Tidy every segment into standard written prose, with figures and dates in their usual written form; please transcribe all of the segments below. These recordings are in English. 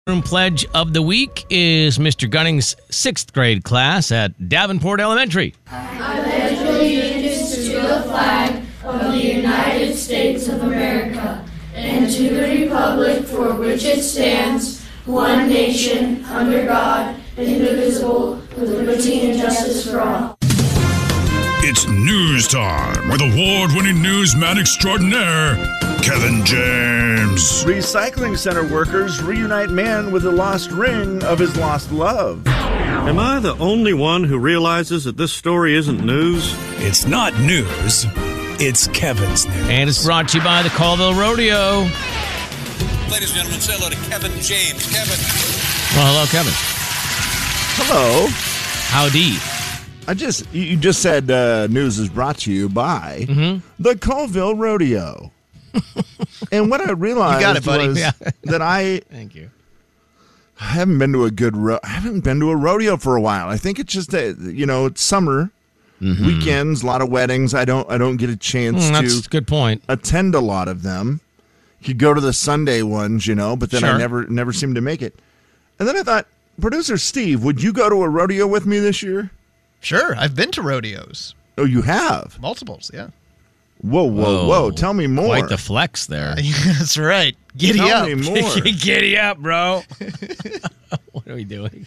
Room pledge of the week is Mr. Gunning's 6th grade class at Davenport Elementary. I pledge allegiance to the flag of the United States of America and to the republic for which it stands, one nation, under God, indivisible, with liberty and justice for all. It's news time with award-winning newsman extraordinaire, Kevin James. Recycling center workers reunite man with the lost ring of his lost love. Am I the only one who realizes that this story isn't news? It's not news. It's Kevin's news. And it's brought to you by the Colville Rodeo. Ladies and gentlemen, say hello to Kevin James. Kevin. Well, hello, Kevin. Hello. Howdy. You just said news is brought to you by the Colville Rodeo. And what I realized you got it, buddy. was that Thank you. I haven't been to I haven't been to a rodeo for a while. I think it's just that, it's summer, weekends, a lot of weddings. I don't get a chance That's a good point. attend a lot of them. You could go to the Sunday ones, but then Sure. I never seem to make it. And then I thought, producer Steve, would you go to a rodeo with me this year? Sure, I've been to rodeos. Oh, you have? Multiples, yeah. Whoa. Tell me more. Quite the flex there. That's right. Giddy Tell up. me more. Giddy up, bro. What are we doing?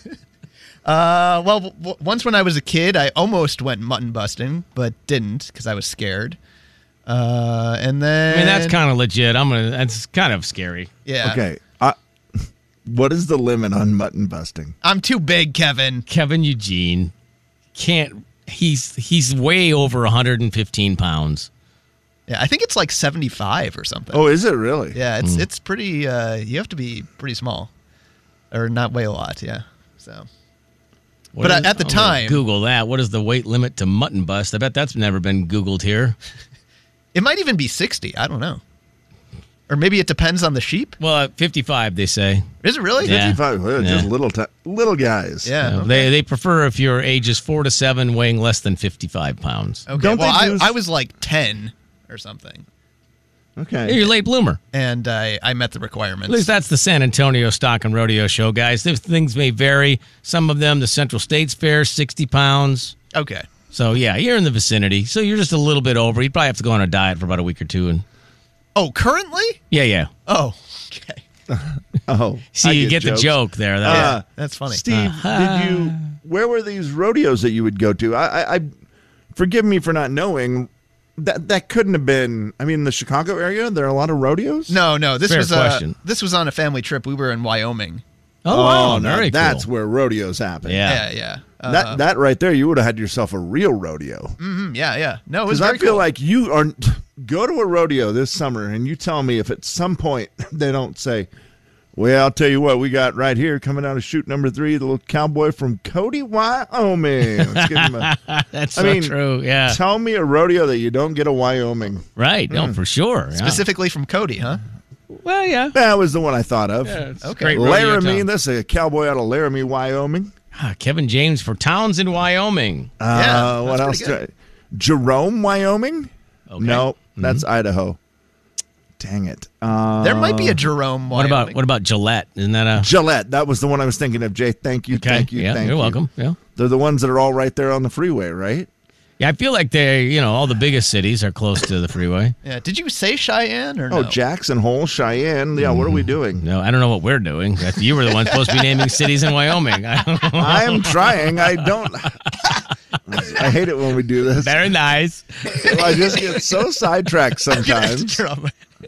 Once when I was a kid, I almost went mutton busting, but didn't because I was scared. And then... I mean, that's kind of legit. That's kind of scary. Yeah. Okay. What is the limit on mutton busting? I'm too big, Kevin. Kevin Eugene can't... He's way over 115 pounds. Yeah, I think it's like 75 or something. Oh, is it really? Yeah, it's pretty... you have to be pretty small. Or not weigh a lot, yeah. So... At the time... Google that. What is the weight limit to mutton bust? I bet that's never been Googled here. It might even be 60. I don't know. Or maybe it depends on the sheep. Well, 55, they say. Is it really? Yeah. 55. Well, just little guys. Yeah. Okay. They prefer if you're ages 4 to 7 weighing less than 55 pounds. Okay. Don't well, they I was like 10 or something. Okay. You're a late bloomer. And I met the requirements. At least that's the San Antonio Stock and Rodeo Show, guys. These things may vary. Some of them, the Central States Fair, 60 pounds. Okay. So, yeah, you're in the vicinity. So you're just a little bit over. You'd probably have to go on a diet for about a week or two. Oh, currently? Yeah. Oh, okay. Oh. See, you get the joke there. Yeah, that's funny. Steve, where were these rodeos that you would go to? I forgive me for not knowing. That couldn't have been. I mean, the Chicago area, there are a lot of rodeos? No. This Fair was question. This was on a family trip. We were in Wyoming. Oh, wow. now Very cool. that's where rodeos happen. Yeah. That right there, you would have had yourself a real rodeo. Yeah. No, it was Because I very feel cool. like you are go to a rodeo this summer, and you tell me if at some point they don't say, "Well, I'll tell you what, we got right here coming out of chute number 3, the little cowboy from Cody, Wyoming." Let's give him That's true. Yeah. Tell me a rodeo that you don't get a Wyoming. Right. No, for sure. Yeah. Specifically from Cody, huh? Well, yeah. That was the one I thought of. Yeah, it's Okay. great rodeo Laramie, town. that's a cowboy out of Laramie, Wyoming. Kevin James for Townsend, Wyoming. Yeah, What that's else? pretty Jerome, Wyoming? Okay. No, that's Idaho. Dang it. There might be a Jerome, Wyoming. What about Gillette? Isn't that a Gillette. That was the one I was thinking of, Jay. Thank you. okay? Thank you. Yeah, Thank you're you. welcome. Yeah. They're the ones that are all right there on the freeway, right? Yeah, I feel like all the biggest cities are close to the freeway. Yeah. Did you say Cheyenne or Oh, no? Jackson Hole, Cheyenne. Yeah, what are we doing? No, I don't know what we're doing. You were the one supposed to be naming cities in Wyoming. I am trying. I don't. I hate it when we do this. Very nice. I just get so sidetracked sometimes. Jerome.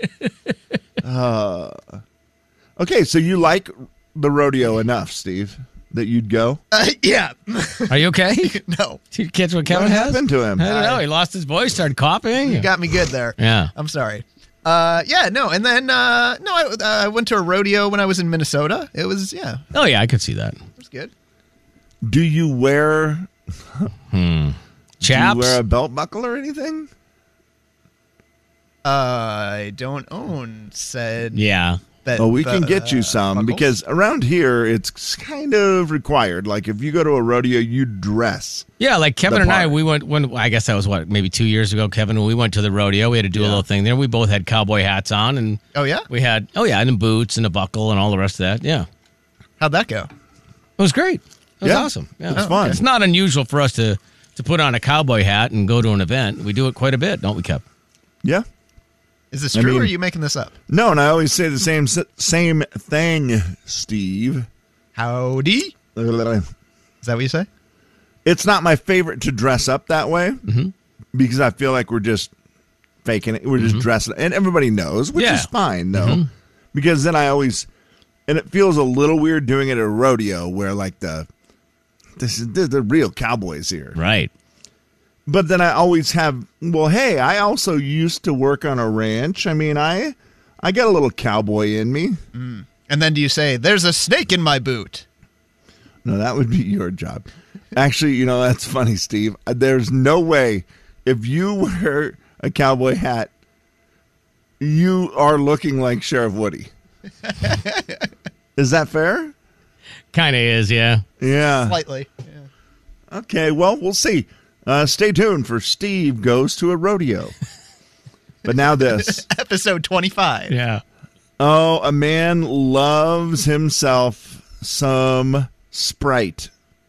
Okay, so you like the rodeo enough, Steve, that you'd go? Yeah. Are you okay? No. Did you catch what Kevin What has? happened to him? I don't know. He lost his voice, started coughing. You got me good there. Yeah. I'm sorry. Yeah, no. And then, I went to a rodeo when I was in Minnesota. It was, yeah, Oh, yeah, I could see that. it was good. Do you wear Chaps? Do you wear a belt buckle or anything? I don't own said Yeah. We can get you some buckles? because around here it's kind of required. Like if you go to a rodeo, you dress. Yeah, like Kevin and I, part. we went when I guess that was maybe 2 years ago. Kevin, when we went to the rodeo, we had to do a little thing there. We both had cowboy hats on, and Oh, yeah? we had and boots and a buckle and all the rest of that. Yeah, How'd that go? it was great. It was Yeah, awesome. Yeah, it's fun. It's not unusual for us to put on a cowboy hat and go to an event. We do it quite a bit, don't we, Kev? Yeah. Is this true, or are you making this up? No, and I always say the same thing, Steve. Howdy? Is that what you say? It's not my favorite to dress up that way because I feel like we're just faking it. We're just dressing, and everybody knows, which is fine, though. Because then and it feels a little weird doing it at a rodeo where like the real cowboys here, Right. But then I always have. Well, hey, I also used to work on a ranch. I mean, I got a little cowboy in me. And then do you say, "There's a snake in my boot"? No, that would be your job. Actually, that's funny, Steve. There's no way if you wear a cowboy hat, you are looking like Sheriff Woody. Is that fair? Kind of is, yeah. Yeah. Slightly. Yeah. Okay, well, we'll see. Stay tuned for Steve Goes to a Rodeo. But now this. Episode 25. Yeah. Oh, a man loves himself some Sprite.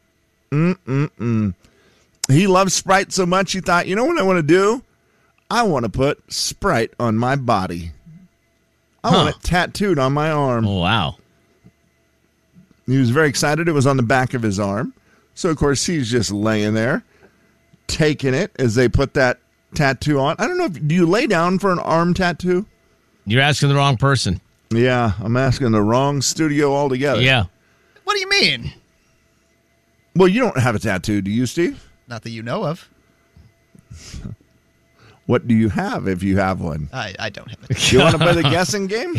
He loves Sprite so much he thought, you know what I want to do? I want to put Sprite on my body. I want it tattooed on my arm. Oh, wow. He was very excited. It was on the back of his arm. So, of course, he's just laying there, taking it as they put that tattoo on. I don't know, do you lay down for an arm tattoo? You're asking the wrong person. Yeah, I'm asking the wrong studio altogether. Yeah. What do you mean? Well, you don't have a tattoo, do you, Steve? Not that you know of. What do you have if you have one? I don't have it. You want to play the guessing game?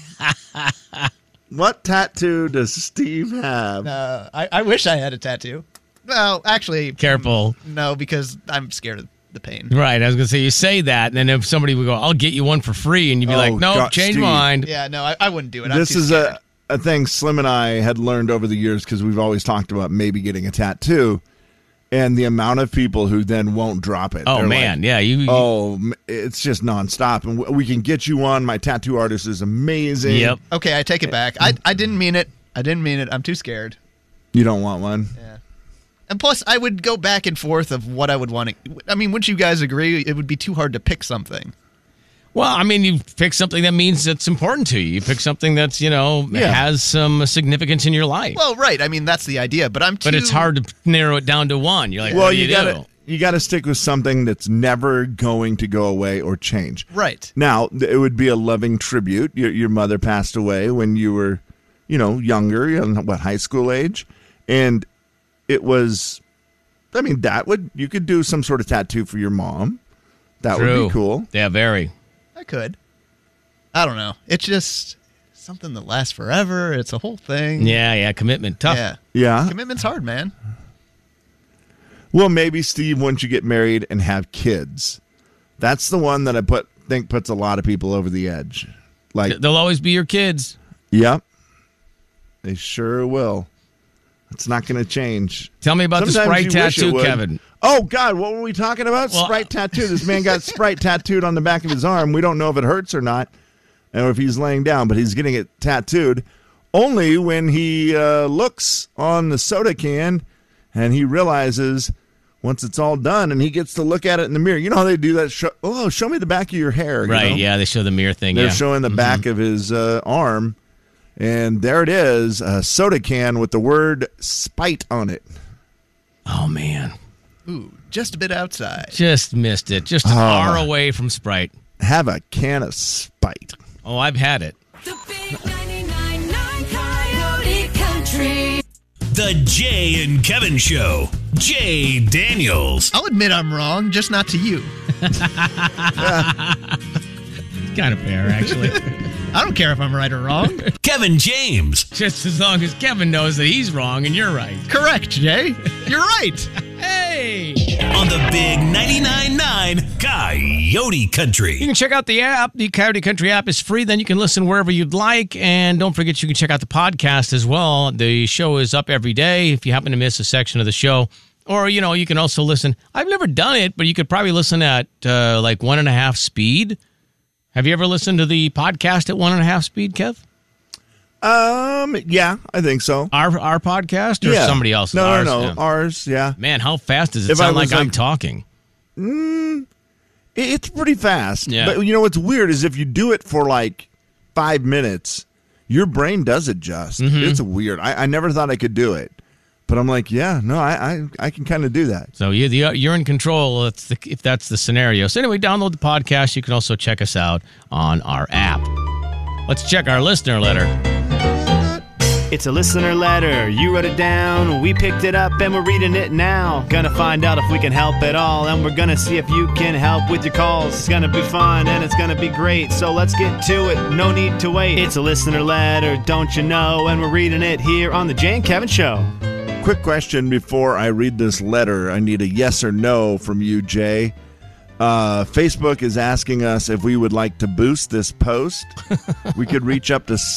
What tattoo does Steve have? I wish I had a tattoo. Well, actually, Careful. no, because I'm scared of the pain. Right. I was going to say, you say that, and then if somebody would go, I'll get you one for free, and you'd be Oh, like, no, God, change Steve. mind. Yeah, no, I wouldn't do it. This I'm too is scared. a thing Slim and I had learned over the years because we've always talked about maybe getting a tattoo, and the amount of people who then won't drop it. Oh, They're man. like, Yeah. it's just nonstop, and we can get you one. My tattoo artist is amazing. Yep. Okay, I take it back. I didn't mean it. I didn't mean it. I'm too scared. You don't want one? Yeah. And plus, I would go back and forth of what I would want to. I mean, wouldn't you guys agree? It would be too hard to pick something. Well, I mean, you pick something that means it's important to you. You pick something that's, has some significance in your life. Well, right. I mean, that's the idea. But I'm too. But it's hard to narrow it down to one. You're like, Well, what do you do? You got to stick with something that's never going to go away or change. Right. Now, it would be a loving tribute. Your mother passed away when you were, younger, high school age, and it was. I mean, you could do some sort of tattoo for your mom. That would be cool. Yeah, very. I could. I don't know. It's just something that lasts forever. It's a whole thing. Yeah. Commitment. Tough. Yeah. Yeah. Commitment's hard, man. Well, maybe, Steve, once you get married and have kids, that's the one that I think puts a lot of people over the edge. Like, They'll always be your kids. yep, they sure will. It's not going to change. Tell me about Sometimes the Sprite you wish it tattoo, would. Kevin. Oh, God, what were we talking about? Well, Sprite tattoo. This man got Sprite tattooed on the back of his arm. We don't know if it hurts or not, or if he's laying down, but he's getting it tattooed only when he looks on the soda can and he realizes once it's all done and he gets to look at it in the mirror. You know how they do that? Show me the back of your hair. you Right, know? yeah, they show the mirror thing. They're Yeah. showing the back of his arm, and there it is, a soda can with the word Spite on it. Oh, man. Ooh, just a bit outside. Just missed it. Just an hour away from Sprite. Have a can of Spite. Oh, I've had it. The big 99.9 Coyote Country. The Jay and Kevin Show. Jay Daniels. I'll admit I'm wrong, just not to you. Kind of fair, actually. I don't care if I'm right or wrong. Kevin James. Just as long as Kevin knows that he's wrong and you're right. Correct, Jay. You're right. Hey! Hey! On the big 99.9 Coyote Country. You can check out the app. The Coyote Country app is free. Then you can listen wherever you'd like. And don't forget, you can check out the podcast as well. The show is up every day if you happen to miss a section of the show. Or, you know, you can also listen. I've never done it, but you could probably listen at like 1.5 speed. Have you ever listened to the podcast at 1.5 speed, Kev? Yeah, I think so. Our podcast or somebody else's? No, ours? no, Yeah. ours, yeah. Man, how fast does it sound like I'm talking? It's pretty fast. Yeah. But, you know, what's weird is if you do it for like 5 minutes, your brain does adjust. It's weird. I never thought I could do it. But I'm like, yeah, no, I can kind of do that. So you're in control if that's the scenario. So anyway, download the podcast. You can also check us out on our app. Let's check our listener letter. It's a listener letter. You wrote it down. We picked it up and we're reading it now. Gonna find out if we can help at all. And we're gonna see if you can help with your calls. It's gonna be fun and it's gonna be great. So let's get to it. No need to wait. It's a listener letter, don't you know? And we're reading it here on the Jay and Kevin Show. Quick question before I read this letter. I need a yes or no from you, Jay. Facebook is asking us if we would like to boost this post. We could reach up to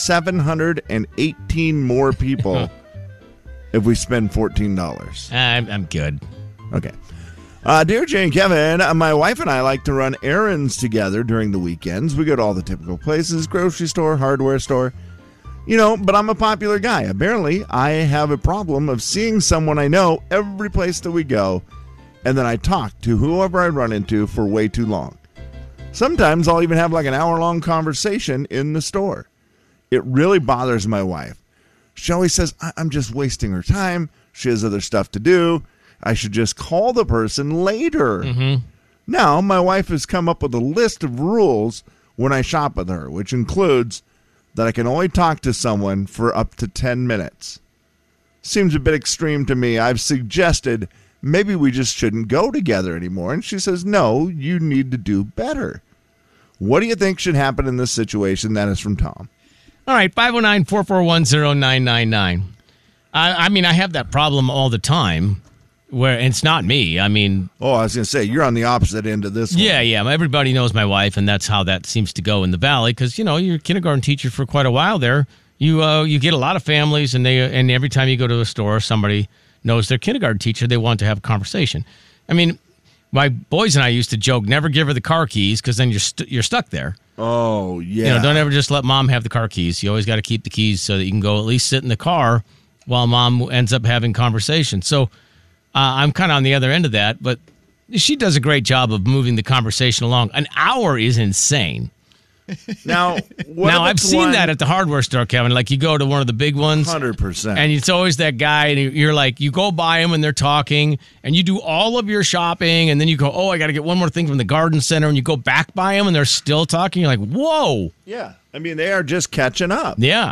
718 more people if we spend $14. I'm good. Okay. Dear Jay and Kevin, my wife and I like to run errands together during the weekends. We go to all the typical places, grocery store, hardware store. You know, but I'm a popular guy. Apparently, I have a problem of seeing someone I know every place that we go, and then I talk to whoever I run into for way too long. Sometimes I'll even have like an hour-long conversation in the store. It really bothers my wife. She always says, I'm just wasting her time. She has other stuff to do. I should just call the person later. Now, my wife has come up with a list of rules when I shop with her, which includes that I can only talk to someone for up to 10 minutes. Seems a bit extreme to me. I've suggested maybe we just shouldn't go together anymore. And she says, no, you need to do better. What do you think should happen in this situation? That is from Tom. All right, 509-441-0999. I mean, I have that problem all the time where it's not me. I mean... Oh, I was going to say, you're on the opposite end of this one. Yeah. Everybody knows my wife, and that's how that seems to go in the Valley because, you know, you're a kindergarten teacher for quite a while there. You get a lot of families, and every time you go to a store, somebody knows their kindergarten teacher. They want to have a conversation. I mean, my boys and I used to joke, never give her the car keys because then you're stuck there. Oh, yeah. You know, don't ever just let mom have the car keys. You always got to keep the keys so that you can go at least sit in the car while mom ends up having conversation. So I'm kind of on the other end of that, but she does a great job of moving the conversation along. An hour is insane. Now I've seen that at the hardware store, Kevin. Like you go to one of the big ones, 100%, and it's always that guy, and you're like, you go by them and they're talking, and you do all of your shopping, and then you go, oh, I got to get one more thing from the garden center, and you go back by them, and they're still talking. You're like, whoa. Yeah, I mean they are just catching up. Yeah.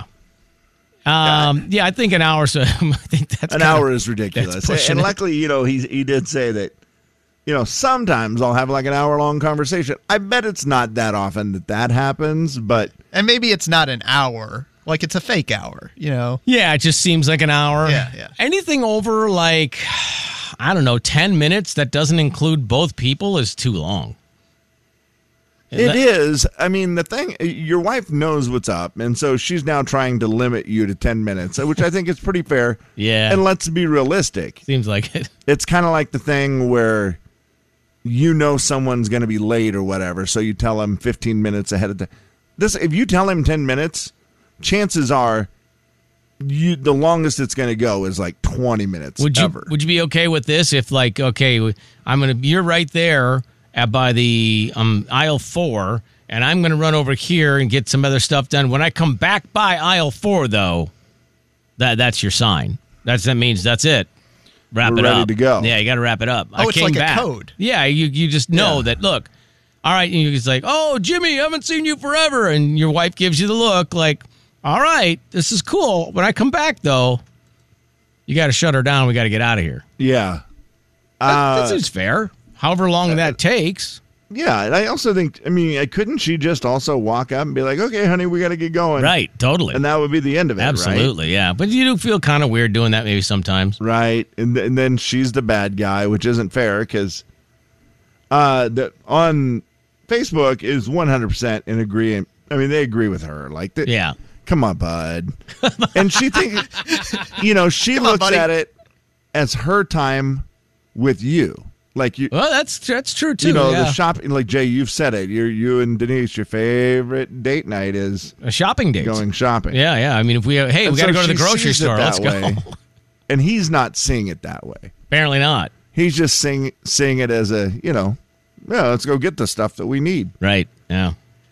I think an hour. So I think that's an hour is ridiculous. And it. Luckily, you know, he did say that. You know, sometimes I'll have like an hour-long conversation. I bet it's not that often that happens, but... And maybe it's not an hour. Like, it's a fake hour, you know? Yeah, it just seems like an hour. Yeah. Anything over, like, I don't know, 10 minutes that doesn't include both people is too long. It is. I mean, the thing, your wife knows what's up, and so she's now trying to limit you to 10 minutes, which I think is pretty fair. Yeah. And let's be realistic. Seems like it. It's kind of like the thing where... you know someone's going to be late or whatever, so you tell them 15 minutes ahead of time. If you tell him 10 minutes, chances are the longest it's going to go is like 20 minutes. Would you be okay with this if like, okay, you're right there by the aisle 4, and I'm going to run over here and get some other stuff done. When I come back by aisle 4, though, that's your sign. That means that's it. Wrap We're it ready up. to go. Yeah, you got to wrap it up. Oh, it's like a code. Yeah, you just know that, look, all right, and you're just like, oh, Jimmy, I haven't seen you forever. And your wife gives you the look like, all right, this is cool. When I come back, though, you got to shut her down. We got to get out of here. Yeah. That seems fair. However long that takes. Yeah, and I also think, couldn't she just also walk up and be like, okay, honey, we got to get going. Right, totally. And that would be the end of it, Absolutely, right? yeah. But you do feel kind of weird doing that maybe sometimes. Right, and then she's the bad guy, which isn't fair because on Facebook is 100% in agreement. I mean, they agree with her. Like, yeah. Come on, bud. And she thinks, she looks at it as her time with you. Like you, well, that's true too. The shopping, like Jay, you've said it. You and Denise, your favorite date night is a shopping date. Going shopping. Yeah. I mean, if we got to go to the grocery store, let's go. And he's not seeing it that way. Apparently not. He's just seeing it as a, let's go get the stuff that we need. Right. Yeah.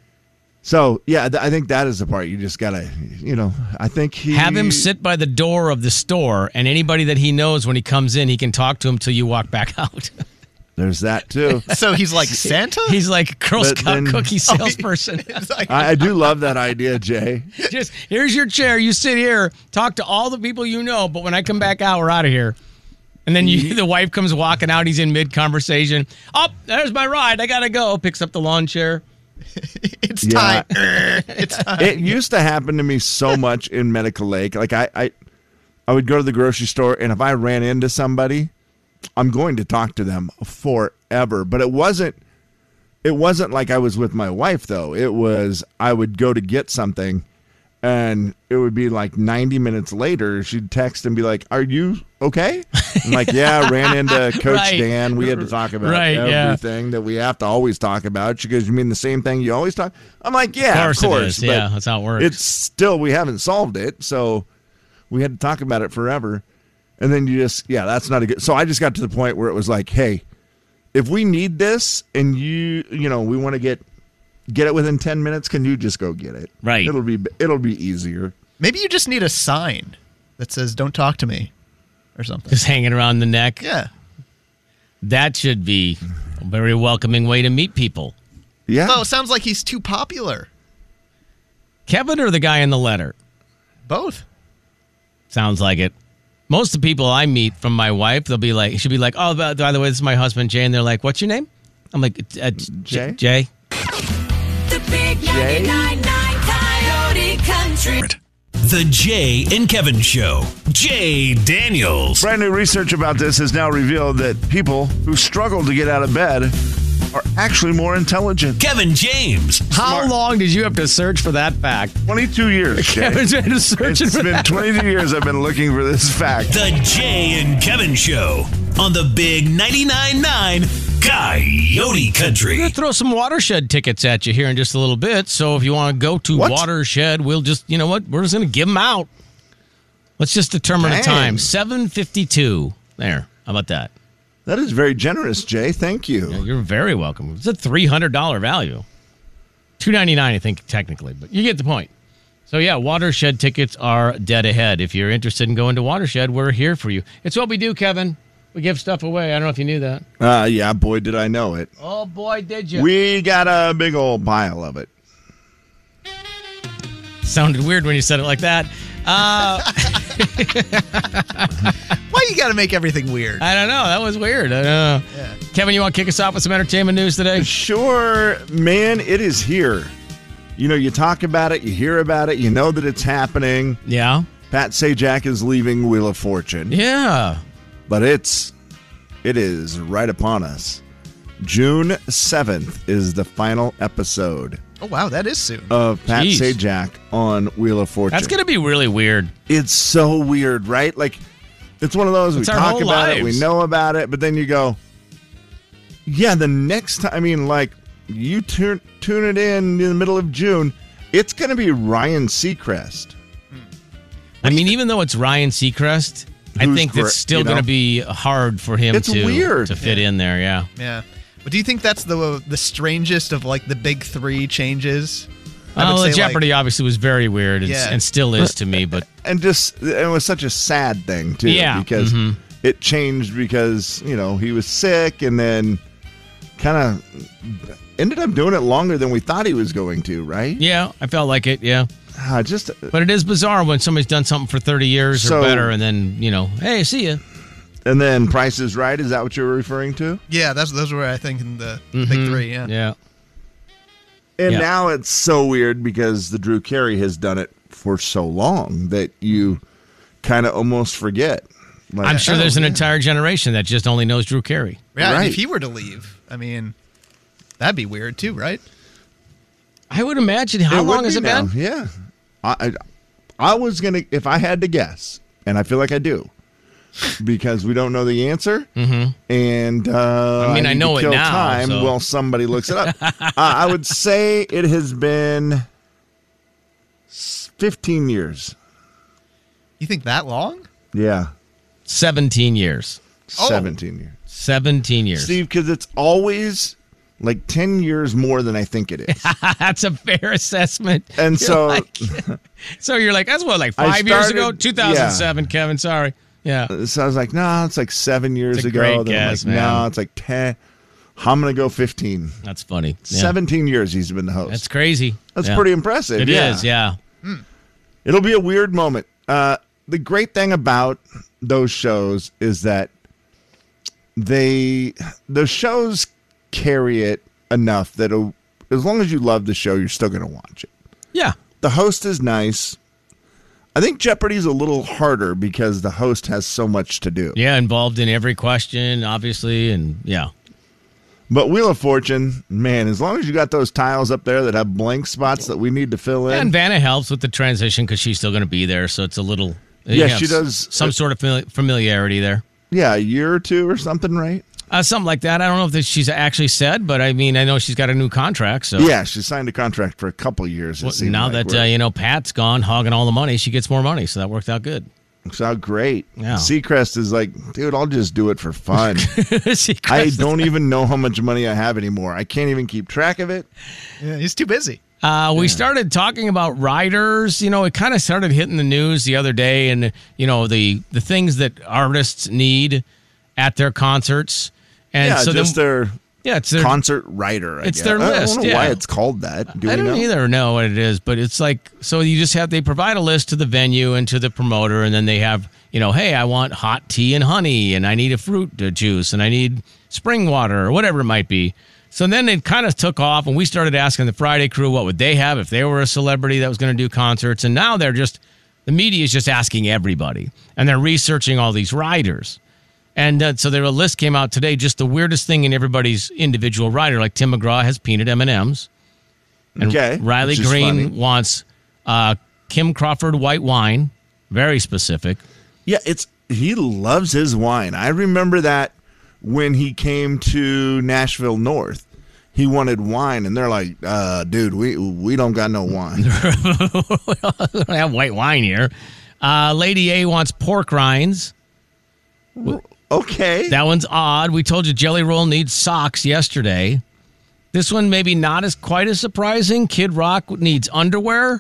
So, yeah, I think that is the part you just got to, I think have him sit by the door of the store, and anybody that he knows when he comes in, he can talk to him till you walk back out. There's that, too. So he's like Santa? He's like a Girl Scout cookie salesperson. I do love that idea, Jay. Just, here's your chair. You sit here, talk to all the people you know, but when I come back out, we're out of here. And then the wife comes walking out. He's in mid-conversation. Oh, there's my ride. I got to go. Picks up the lawn chair. It's time. It's time. It used to happen to me so much in Medical Lake. Like I would go to the grocery store, and if I ran into somebody, I'm going to talk to them forever. But it wasn't like I was with my wife, though. It was I would go to get something, and it would be like 90 minutes later, she'd text and be like, "Are you okay?" I'm like, "Yeah, I ran into Coach Right. Dan. We had to talk about everything that we have to always talk about." She goes, "You mean the same thing you always talk?" I'm like, "Yeah, of course." It is. Yeah, that's how it works. It's still, we haven't solved it, so we had to talk about it forever. And then that's not a good. So I just got to the point where it was like, hey, if we need this and we want to get it within 10 minutes, can you just go get it? Right. It'll be easier. Maybe you just need a sign that says "Don't talk to me" or something. Just hanging around the neck. Yeah. That should be a very welcoming way to meet people. Yeah. Oh, it sounds like he's too popular. Kevin or the guy in the letter? Both. Sounds like it. Most of the people I meet from my wife, she'll be like, "Oh, by the way, this is my husband, Jay." And they're like, "What's your name?" I'm like, Jay. Jay. The big 99.9 Coyote Country. The Jay and Kevin Show. Jay Daniels. Brand new research about this has now revealed that people who struggle to get out of bed are actually more intelligent. Kevin James. How long did you have to search for that fact? 22 years, Jay. Kevin's been searching It's for been that. 22 years I've been looking for this fact. The Jay and Kevin Show on the big 99.9 Coyote Country. We're going to throw some Watershed tickets at you here in just a little bit. So if you want to go to What? Watershed, we'll just, we're just going to give them out. Let's just determine a Dang. time. 7:52. There. How about that? That is very generous, Jay. Thank you. Yeah, you're very welcome. It's a $300 value. $299, I think, technically, but you get the point. So, yeah, Watershed tickets are dead ahead. If you're interested in going to Watershed, we're here for you. It's what we do, Kevin. We give stuff away. I don't know if you knew that. Yeah, boy, did I know it. Oh, boy, did you. We got a big old pile of it. Sounded weird when you said it like that. Why you got to make everything weird? I don't know. That was weird. I don't know. Yeah. Kevin, you want to kick us off with some entertainment news today? Sure, man, it is here. You talk about it, you hear about it, you know that it's happening. Yeah. Pat Sajak is leaving Wheel of Fortune. Yeah. But it is right upon us. June 7th is the final episode Oh, wow, that is soon. of Pat Jeez. Sajak on Wheel of Fortune. That's going to be really weird. It's so weird, right? Like, it's one of those, It's we our talk whole about it, we lives. know about it, but then you go, yeah, the next time, you tune it in the middle of June, it's going to be Ryan Seacrest. Even though it's Ryan Seacrest, I Who's think great, it's still you know? going to be hard for him It's weird. to fit in there, yeah. Yeah. But do you think that's the strangest of like the big three changes? I would Well, say, Jeopardy obviously was very weird and still is to me, but And it was such a sad thing, too, Yeah, because it changed because, he was sick and then kind of ended up doing it longer than we thought he was going to, right? yeah, I felt like it, yeah. Just But it is bizarre when somebody's done something for 30 years or So- better and then, hey, see ya. And then Price is Right. Is that what you were referring to? Yeah, those were, I think, in the big three. Yeah. Yeah. And now it's so weird because the Drew Carey has done it for so long that you kind of almost forget. Like, I'm sure there's an entire generation that just only knows Drew Carey. Yeah, Right. and if he were to leave, I mean, that'd be weird too, right? I would imagine. How long has it been? Yeah. I was going to, if I had to guess, and I feel like I do, because we don't know the answer. Mm-hmm. And I mean, I know it kill now. Time so. while somebody looks it up. I would say it has been 15 years. You think that long? Yeah. 17 years. 17 years. 17 years. Steve, because it's always like 10 years more than I think it is. That's a fair assessment. And so so you're like, that's what, like 5 years ago? 2007, Kevin, sorry. Yeah. So I was like, no, it's like 7 years It's a ago. great Then guess, I'm like, man. no, it's like 10. I'm going to go 15. That's funny. Yeah. 17 years he's been the host. That's crazy. That's Yeah. pretty impressive. It is, yeah. It'll be a weird moment. The great thing about those shows is that the shows carry it enough that as long as you love the show, you're still going to watch it. Yeah. The host is nice. I think Jeopardy's a little harder because the host has so much to do. Yeah, involved in every question, obviously, and yeah. But Wheel of Fortune, man, as long as you got those tiles up there that have blank spots that we need to fill in. And Vanna helps with the transition because she's still going to be there, so it's a little... Yeah, you she have does. Some sort of familiarity there. Yeah, a year or two or something, right? Something like that. I don't know if she's actually said, but I mean, I know she's got a new contract. So Yeah, she signed a contract for a couple years. Well, now that Pat's gone, hogging all the money, she gets more money, so that worked out good. It's out great. Yeah. Seacrest is like, dude, I'll just do it for fun. I don't even know how much money I have anymore. I can't even keep track of it. Yeah, he's too busy. We started talking about riders. You know, it kind of started hitting the news the other day, and you know the things that artists need at their concerts. And Yeah, so just then, it's their concert writer. I It's guess. their list. I don't know yeah. why it's called that. I don't either know what it is, but it's like, so you just they provide a list to the venue and to the promoter, and then they have, you know, hey, I want hot tea and honey, and I need a fruit juice, and I need spring water, or whatever it might be. So then it kind of took off, and we started asking the Friday crew what would they have if they were a celebrity that was going to do concerts, and now the media is just asking everybody, and they're researching all these riders. And so a list came out today, just the weirdest thing in everybody's individual rider. Like Tim McGraw has peanut M&Ms. And Okay, Riley which is Green funny. wants Kim Crawford white wine. Very specific. Yeah, he loves his wine. I remember that when he came to Nashville North. He wanted wine, and they're like, dude, we don't got no wine. We don't have white wine here. Lady A wants pork rinds. Okay. That one's odd. We told you Jelly Roll needs socks yesterday. This one maybe not quite as surprising. Kid Rock needs underwear.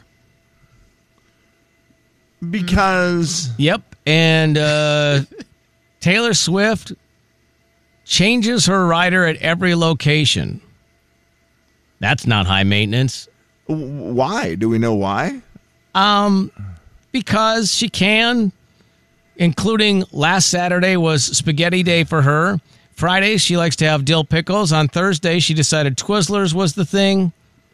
Because... Yep. And Taylor Swift changes her rider at every location. That's not high maintenance. Why? Do we know why? Because she can, including last Saturday was spaghetti day for her. Friday, she likes to have dill pickles. On Thursday, she decided Twizzlers was the thing.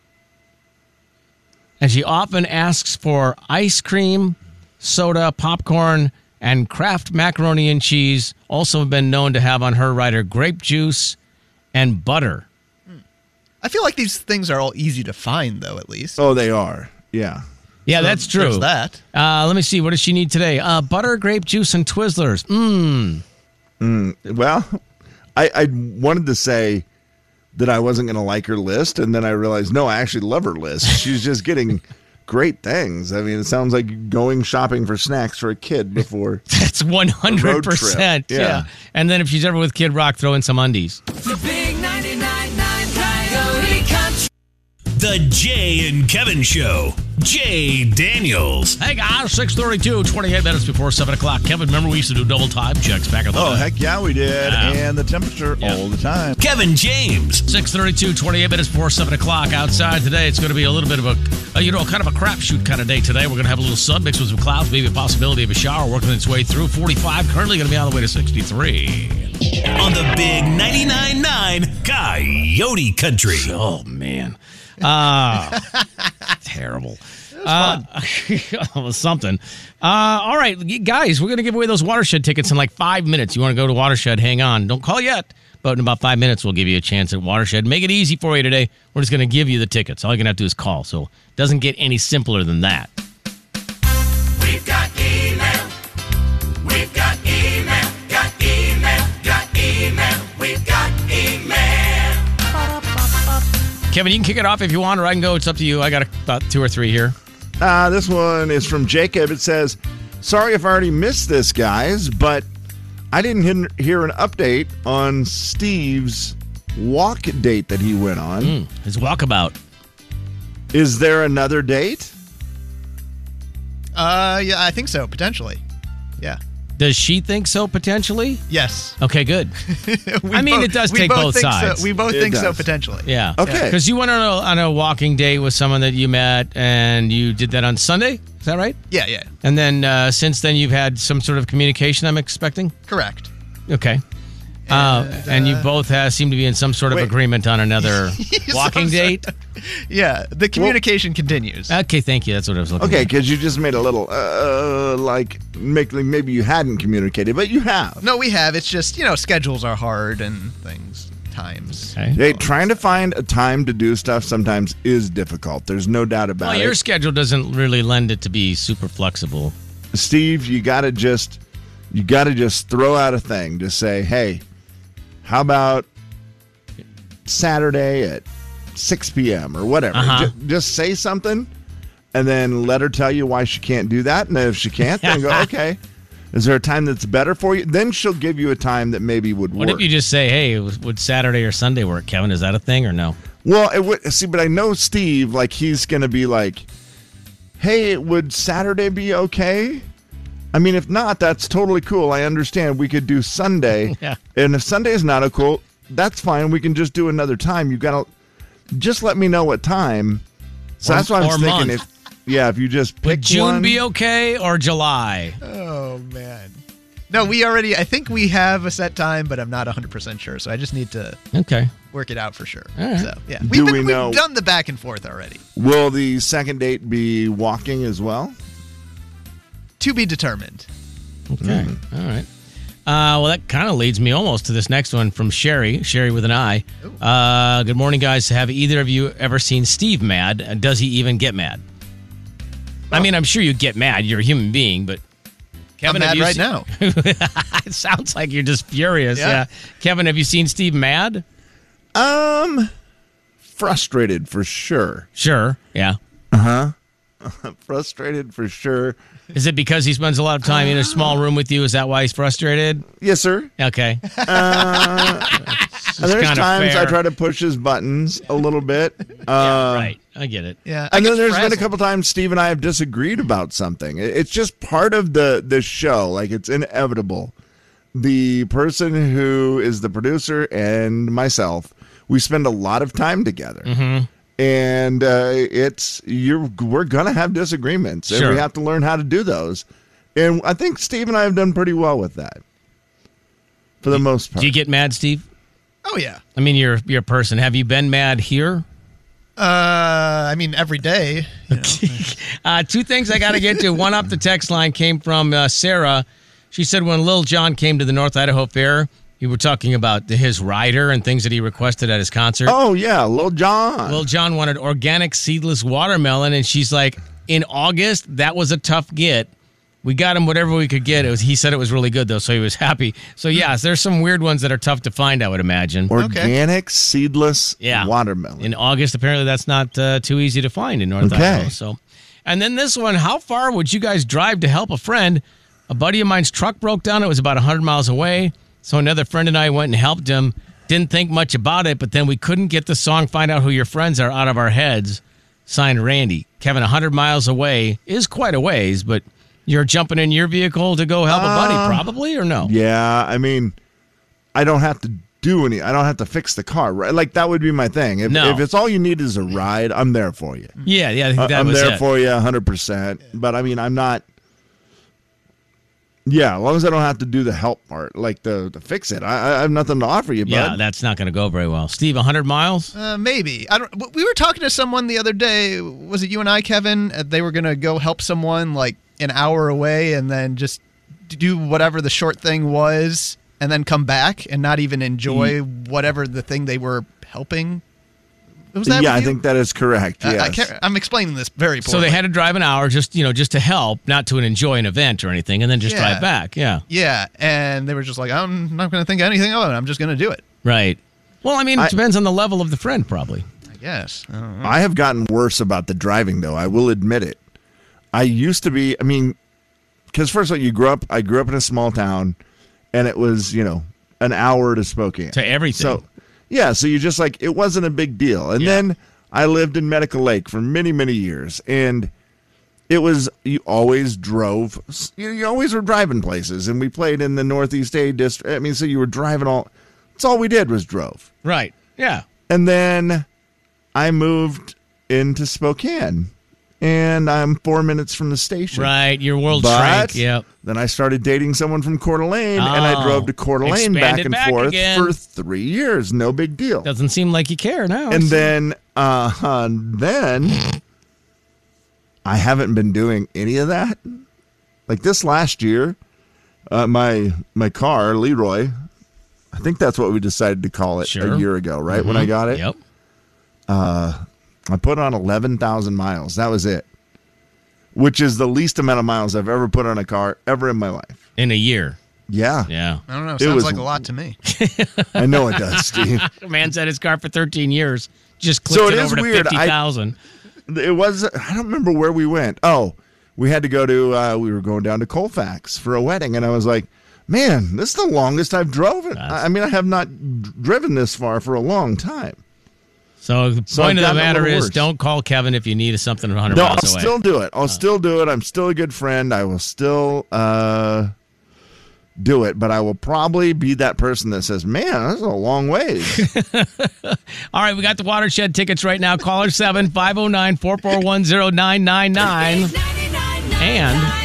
And she often asks for ice cream, soda, popcorn, and Kraft macaroni and cheese. Also have been known to have on her rider grape juice and butter. I feel like these things are all easy to find, though, at least. Oh, they are. Yeah. Yeah, So that's true. there's that. Let me see. What does she need today? Butter, grape juice, and Twizzlers. Well, I wanted to say that I wasn't going to like her list, and then I realized, no, I actually love her list. She's just getting great things. I mean, it sounds like going shopping for snacks for a kid before. That's 100%. Yeah. And then if she's ever with Kid Rock, throw in some undies. The big 99.9 Coyote Country. The Jay and Kevin Show. Jay Daniels. Hey guys, 6:32, 28 minutes before 7 o'clock. Kevin, remember we used to do double time checks back in the day? Heck yeah, we did. Yeah. And the temperature all the time. Kevin James. 6:32, 28 minutes before 7 o'clock. Outside today, it's going to be a little bit of a kind of a crapshoot kind of day today. We're going to have a little sun mixed with some clouds, maybe a possibility of a shower working its way through. 45, currently going to be on the way to 63. On the big 99.9 Coyote Country. Oh, man. Terrible. It was something. All right, guys, we're going to give away those Watershed tickets in like 5 minutes. You want to go to Watershed, hang on. Don't call yet, but in about 5 minutes, we'll give you a chance at Watershed. Make it easy for you today. We're just going to give you the tickets. All you're going to have to do is call, so it doesn't get any simpler than that. We've got email. We've got email. Got email. Got email. We've got email. Kevin, you can kick it off if you want, or I can go. It's up to you. I got about 2 or 3 here. This one is from Jacob. It says, sorry if I already missed this, guys, but I didn't hear an update on Steve's walk date that he went on. His walkabout. Is there another date? Yeah, I think so, potentially. Yeah. Does she think so, potentially? Yes. Okay, good. It does take both sides. So. We both think so, potentially. Yeah. Okay. Because you went on a walking date with someone that you met, and you did that on Sunday? Is that right? Yeah. And then since then, you've had some sort of communication, I'm expecting? Correct. Okay. And you both seem to be in some sort of agreement on another walking date? Yeah, the communication continues. Okay, thank you. That's what I was looking Okay, at. because you just made a little, maybe you hadn't communicated, but you have. No, we have. It's just, schedules are hard and things, times. Okay. Hey, trying to find a time to do stuff sometimes is difficult. There's no doubt about it. Your schedule doesn't really lend it to be super flexible. Steve, you got to just throw out a thing. Just say, hey, how about Saturday at 6 p.m. or whatever? Just say something, and then let her tell you why she can't do that. And then if she can't, then go, okay, is there a time that's better for you? Then she'll give you a time that maybe would work. What if you just say, hey, would Saturday or Sunday work, Kevin? Is that a thing or no? Well, it would. See, but I know Steve, he's going to be like, hey, would Saturday be okay? I mean, if not, that's totally cool. I understand. We could do Sunday. Yeah. And if Sunday is not cool, that's fine. We can just do another time. You got to just let me know what time. So that's what I was thinking. Month. If you just pick Would June one. be okay or July? Oh, man. No, I think we have a set time, but I'm not 100% sure. So I just need to work it out for sure. All right. So, yeah. We've done the back and forth already. Will the second date be walking as well? To be determined. Okay. All right. Well, that kind of leads me almost to this next one from Sherry with an I. Good morning, guys. Have either of you ever seen Steve mad? Does he even get mad? I mean, I'm sure you get mad. You're a human being, but Kevin, I'm mad right now. It sounds like you're just furious. Yeah. Kevin, have you seen Steve mad? Frustrated for sure. Sure. Yeah. Frustrated for sure. Is it because he spends a lot of time in a small room with you? Is that why he's frustrated? Yes, sir. Okay. And there's times I try to push his buttons a little bit. Right. I get it. Yeah. And then there's been a couple times Steve and I have disagreed about something. It's just part of the show. Like, it's inevitable. The person who is the producer and myself, we spend a lot of time together. Mm-hmm. And we're gonna have disagreements, and we have to learn how to do those. And I think Steve and I have done pretty well with that, for the most part. Do you get mad, Steve? Oh yeah. I mean, you're a person. Have you been mad here? I mean, every day. Two things I got to get to. One up the text line came from Sarah. She said when Lil Jon came to the North Idaho Fair, you were talking about his rider and things that he requested at his concert. Oh, yeah, Lil Jon. Lil Jon wanted organic seedless watermelon, and she's like, in August, that was a tough get. We got him whatever we could get. He said it was really good, though, so he was happy. So, yes, there's some weird ones that are tough to find, I would imagine. Organic seedless watermelon. In August, apparently that's not too easy to find in North Idaho. So, and then this one, how far would you guys drive to help a friend? A buddy of mine's truck broke down. It was about 100 miles away. So another friend and I went and helped him. Didn't think much about it, but then we couldn't get the song Find Out Who Your Friends Are out of our heads. Signed, Randy. Kevin, 100 miles away is quite a ways, but you're jumping in your vehicle to go help a buddy, probably, or no? Yeah, I mean, I don't have to I don't have to fix the car, right? Like, that would be my thing. If it's all you need is a ride, I'm there for you. Yeah, I think that I'm was there it. for you 100%. But, I mean, I'm not... Yeah, as long as I don't have to do the help part, like to fix it, I have nothing to offer you, bud. Yeah, that's not going to go very well. Steve, 100 miles? Maybe. We were talking to someone the other day. Was it you and I, Kevin? They were going to go help someone like an hour away and then just do whatever the short thing was and then come back and not even enjoy whatever the thing they were helping. Was that I think that is correct. Yes. I'm explaining this very poorly. So they had to drive an hour just to help, not to enjoy an event or anything, and then just drive back. Yeah. Yeah, and they were just like, I'm not going to think anything of it. I'm just going to do it. Right. Well, I mean, it depends on the level of the friend, probably. I guess. I don't know. I have gotten worse about the driving, though. I will admit it. I used to be, because first of all, I grew up in a small town, and it was, an hour to Spokane. To everything. So you just it wasn't a big deal. And then I lived in Medical Lake for many, many years. And it was, you always drove, you always were driving places. And we played in the Northeast A district. So you were driving that's all we did was drove. Right. Yeah. And then I moved into Spokane. And I'm 4 minutes from the station. Right, your world shrank. Yep. Then I started dating someone from Coeur d'Alene, and I drove to Coeur d'Alene back and forth again. for 3 years. No big deal. Doesn't seem like you care now. And then I haven't been doing any of that. Like this last year, my car, Leroy, I think that's what we decided to call it a year ago, right? Mm-hmm. When I got it. Yep. I put on 11,000 miles. That was it, which is the least amount of miles I've ever put on a car ever in my life. In a year. Yeah. Yeah. I don't know. Sounds like a lot to me. I know it does, Steve. Man's had his car for 13 years. Just clicked it over to 50,000. It was, I don't remember where we went. Oh, we had to go to, we were going down to Colfax for a wedding. And I was like, man, this is the longest I've driven. I have not driven this far for a long time. So the point of the matter is, don't call Kevin if you need something 100 miles away. I'll still do it. I'll still do it. I'm still a good friend. I will still do it, but I will probably be that person that says, man, that's a long ways. All right, we got the Watershed tickets right now. Caller 7-509-441-0999. And